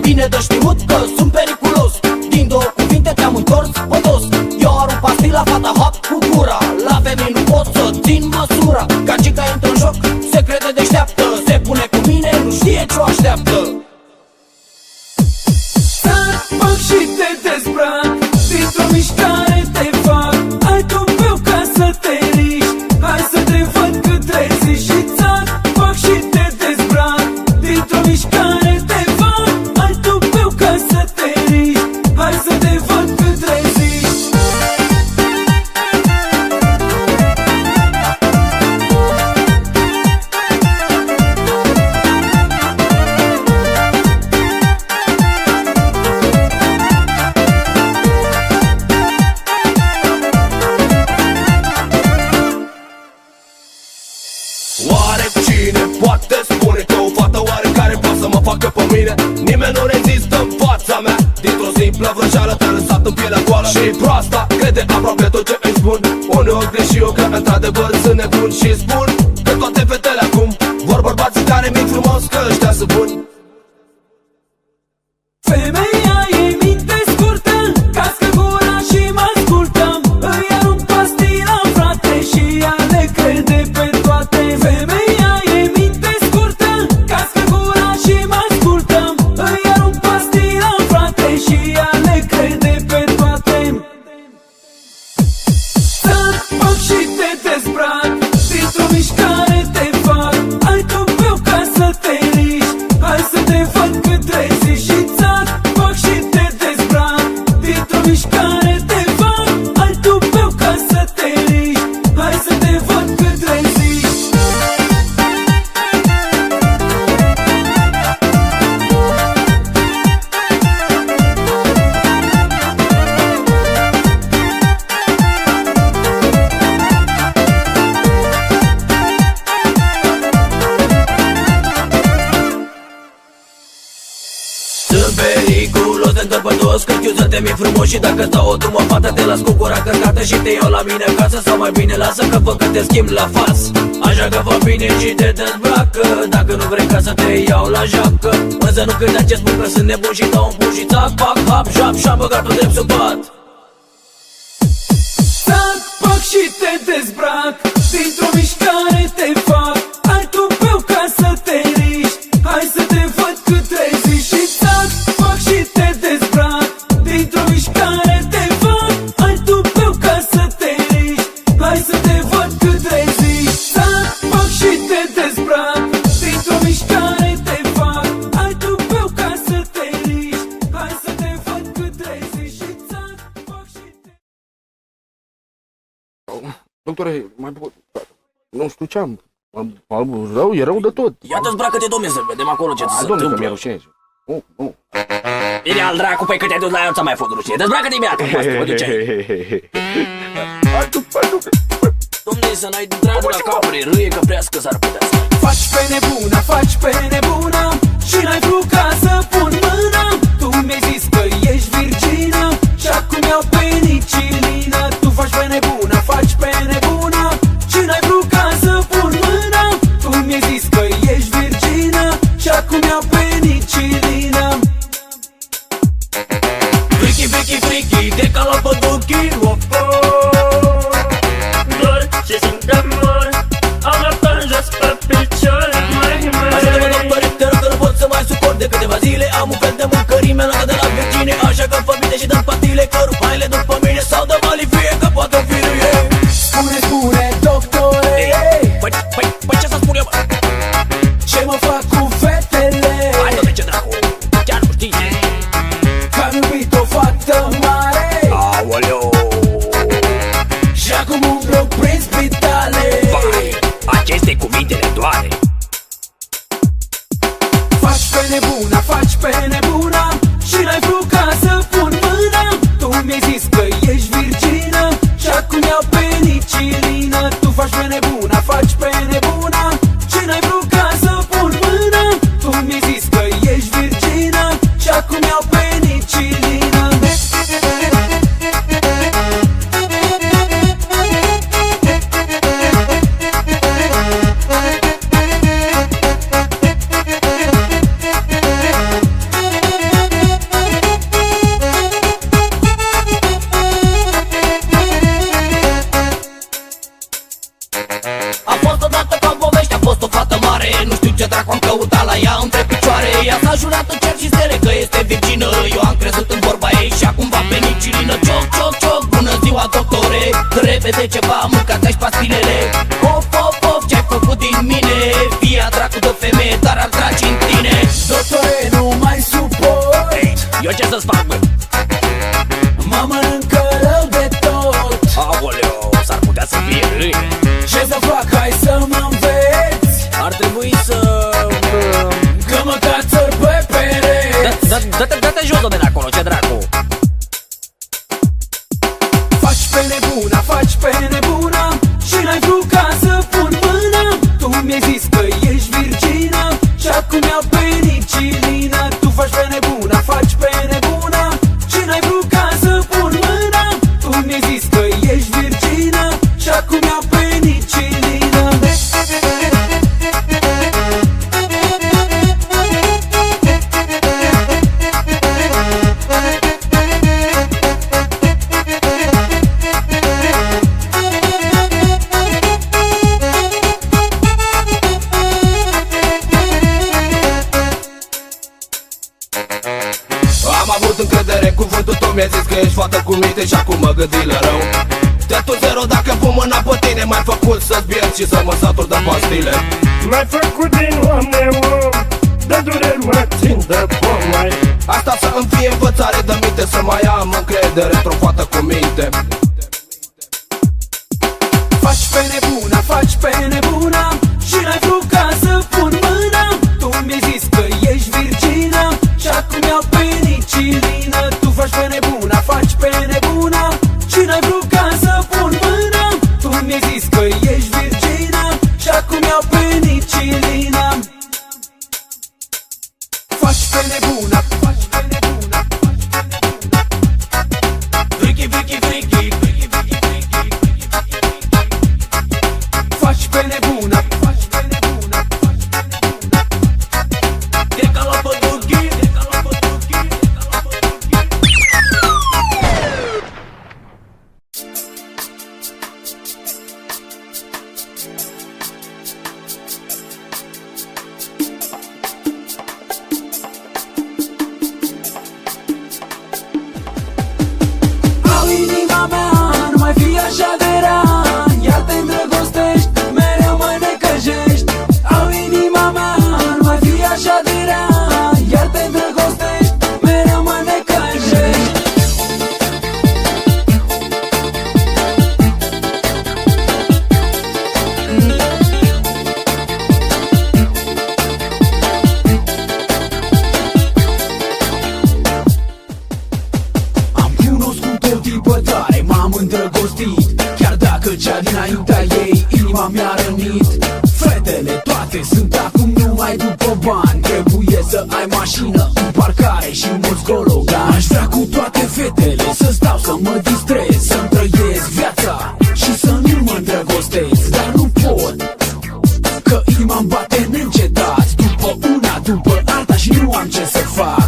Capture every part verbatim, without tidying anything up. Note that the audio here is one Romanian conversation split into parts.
Bine de știut că sunt periculos. Din două cuvinte te-am întors pe dos. Eu arunc pastila, fata hop cu gura. La femei nu pot să țin măsura. Gagica intră în joc, se crede deșteaptă. Se pune cu mine, nu știe ce o așteaptă. Fac și te dezbrac, dintr-o mișcare te fac. Ai tupeu ca să te riști, hai să te văd cât reziști. Și țac, fac și te dezbrac, dintr-o mișcare te fac. Ai tupeu ca să te riști, hai să te văd cât reziști. Oare cine poate spune că o fată oarecare poate să mă facă pe mine? Nimeni nu rezistă în fața mea. Dintr-o simplă vrăjeală te-a lăsat în pielea goală și proasta crede aproape tot ce îi spun. Uneori greș și eu că într-adevăr sunt nebun și spun că toate fetele acum vor bărbații care mi-i frumos, că ăștia sunt buni. Femeia e minte scurtă, cască gura și mă ascultăm. Îi arunc pastila, frate, și ea le crede pe toate. Femeia e minte scurtă, cască gura și mă ascultăm. Îi arunc pastila, frate, și ea le crede pe toate. Sar, fac și te dezbrac, dintr-o mișcare te fac. Ai tupeu ca să te riști, hai să te văd cât reziști. Și țac, fac și te dezbrac, dintr-o mișcare te fac. Ai tupeu ca să te riști, hai să te văd cât reziști. Sunt periculos de întâmpătos, când știu să te mi frumos. Și dacă stau o drumă fată, te las cu gura cărcată și te iau la mine acasă. Sau mai bine lasă că văd că te schimb la fas. Așa că fă bine și te dezbracă, dacă nu vrei ca să te iau la joacă. Însă nu credea ce spun că sunt nebun și dau un pun și țac, pac, hap, șap, și-am băgat-o drept sub pat. Țac, fac și te dezbrac, dintr-o mișcare te fac. Ai tupeu ca să te riști, hai să te văd cât reziști. Și țac, fac și te dezbrac, dintr-o mișcare te fac. Ai tupeu ca să te riști, hai să te văd cât reziști. Țac, fac și te dezbrac, dintr-o mișcare te fac. Ai tupeu ca să te riști, hai să te văd cât reziști. Și țac, fac și te... Doctore, mai pot... Nu știu ce am. Am rău, e rău de tot. Ia dezbracă-te, domne, să vedem acolo ce ți se Domnule, că întâmplă. mi-e rușine. Nu, nu. Bine, al dracu, păi că te-ai dus la ea, ți-a mai fost rușine. Dezbracă-te imediat, mă, mă duce. Domne, să n-ai dragul la capuri, râie că prească s-ar putea să... Faci pe nebuna, faci pe nebuna, și n-ai vrut ca să pun mâna. Tu mi-ai zis că ești virgină și acum iau penicilină. Tu faci pe nebuna, faci pe nebuna, și n-ai vrut ca să pun mâna. Tu mi-ai zis că ești virgină și acum iau penicilină. Friki, friki, friki, de ca la păduchii, of, Dor și simt amor, am apă jos pe picioare, mai, mai. ajută-mă, doctor, te rog că nu pot să mai suport de câteva zile. Am un fel de mâncărime la de la virgine, așa că fă bine și dă-mi pastile, că rup haile după mine sau dă mali fie, că poate fi ruie. Spune, spune, doctore, Păi, păi, păi ce să spun eu, bă? ce mă fac cu fetele? Hai, domne, ce dracu, chiar nu știi. Că-am iubit o fată mare Aoleu. și acum umblu prin spitale. Vai, aceste cuvintele doare. Faci pe nebuna, faci pe nebuna, și n-ai vrut ca să pun mâna. Tu mi-ai zis că ești virgină și acum iau penicilină. Tu faci pe nebuna, faci pe nebuna, și n-ai vrut ca să pun mâna. Tu mi-ai zis că ești virgină și acum iau penicilină. A jurat în cer și stele că este virgină. Eu am crezut în vorba ei și acum va penicilină. Cioc, cioc, cioc, bună ziua doctore, repede ceva, mâncați-și pastilele. Of, of, of, ce-ai făcut din mine? Fia dracu de femeie, dar ar trage în tine. Doctore, nu mai suport. Eu ce să-ți fac, bă? Mă mănâncă rău de tot. Aoleu, s-ar putea să fie râie. Ce să fac? Hai să mă înveți. Ar trebui să... Că mă cațăr pe pereți. Dă-te, dă-te jos de acolo, ce dracu. Faci pe nebuna, faci pe nebuna și n-ai vrut ca să pun mâna. Tu mi-ai zis că ești virgină și acum iau penicilină. Tu faci pe nebuna, faci pe nebuna și n-ai vrut ca să pun mâna. Tu mi-ai zis că ești virgină și acum iau penicilină. Am avut încredere, cuvântul tău mi-a zis că ești fată cu minte și acum mă gândi la rău. Te tu zero dacă pun mâna pe tine, m-ai făcut să-ți biergi și să mă satur de pastile. M-ai făcut din om neom, de dureri mă țin de pom, mai. Asta să îmi fie învățare de minte, să mai am încredere într-o fată cu minte. Faci pe nebuna, faci pe nebuna și n-ai vrut ca să pun mâna. Tu mi-ai zis că ești virgină și acum iau penicilină. Tu faci pe nebuna, faci pe nebuna și n-ai vrut ca să pun mâna. Tu mi-ai zis că ești virgină și acum iau penicilină. Faci pe nebuna, faci pe nebuna, faci pe nebuna. Vricky, vricky, vricky, vricky, vricky, vricky. Faci pe nebuna, faci pe nebuna, faci pe nebuna. E ca la păduchi, e ca la păduchi, e ca la păduchi. Au inima mea, nu mai fi așa de rea, iar te îndrăgostești, mereu mă necăjești. Au inima mea, nu mai fi așa de rea, iar te îndrăgostești, mereu mă necăjești. Am cunoscut o tipă tare, m-am îndrăgostit, chiar dacă cea dinaintea ei inima mi-a rănit. Fetele toate sunt acum numai după bani, trebuie să ai mașină, un parcare și mulți gologani. Aș vrea cu toate fetele să stau să mă distrez, să-mi trăiesc viața și să nu mă îndrăgostesc, dar nu pot, că inima-mi bate neîncetat, după una, după alta și nu am ce să fac.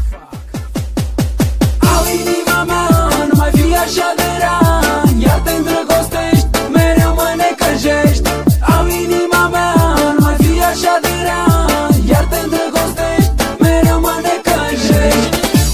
Au inima mea, nu mai fi așa de rea, iar te îndrăgostești, mereu mă necăjești. Au inima mea, nu mai fi așa de rea, iar te îndrăgostești, mereu mă necăjești.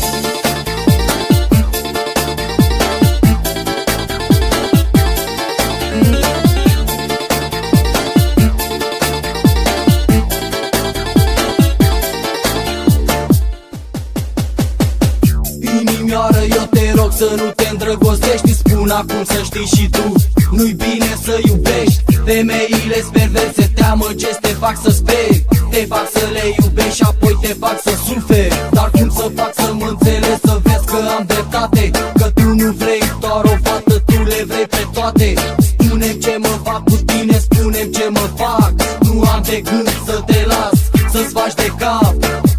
Inimioară, eu te rog să nu te îndrăgostești. Îți spun acum să știi și tu, nu-i bine să iubești. Femeile-s perverse, te amăgesc, te fac să speri, te fac să le iubești și apoi te fac să suferi. Dar cum să fac să mă înțelegi, să vezi că am dreptate, că tu nu vrei doar o fată, tu le vrei pe toate. Spune-mi ce mă fac cu tine, spune-mi ce mă fac, nu am de gând să te las, să-ți faci de cap.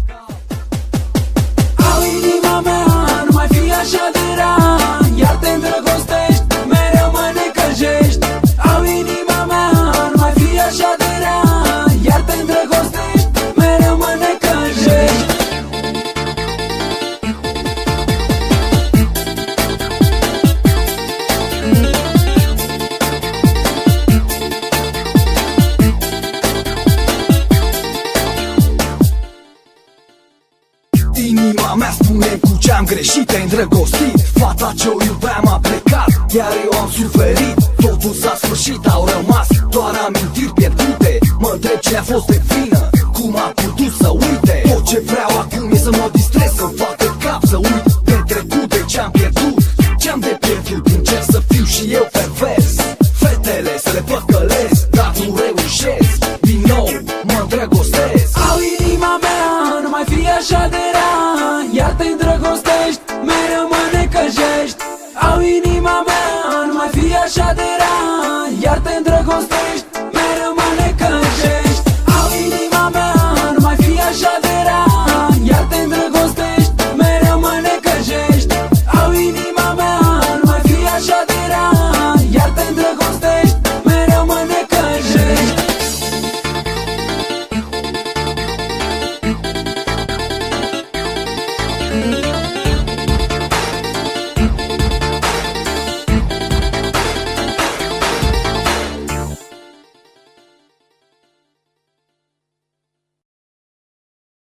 Au inima mea, nu mai fi așa de rea, iar te îndrăgostești, mereu mă necăjești. Au inima mea, nu mai fi așa de rea, iar te îndrăgostești, mereu mă necăjești. Inima mea spune cu ce-am greșit, te-ai îndrăgostit. Fata ce-o iubeam a plecat, iar eu am suferit. Totul s-a sfârșit, au rămas doar amintiri pierdute. Mă întreb ce a fost de vină, cum a putut să uite. Tot ce vreau acum e să mă distrez, să-mi facă cap, să uit de trecut, de ce-am pierdut, ce-am de pierdut. Încerc să fiu și eu pervers, fetele să le păcălesc, dar nu reușesc. Din nou mă îndrăgostesc. Au inima mea, nu mai fi așa de rea, iar te îndrăgostești, mereu mă necăjești. Au inima mea, nu mai fi așa de rea, iar te îndrăgostești,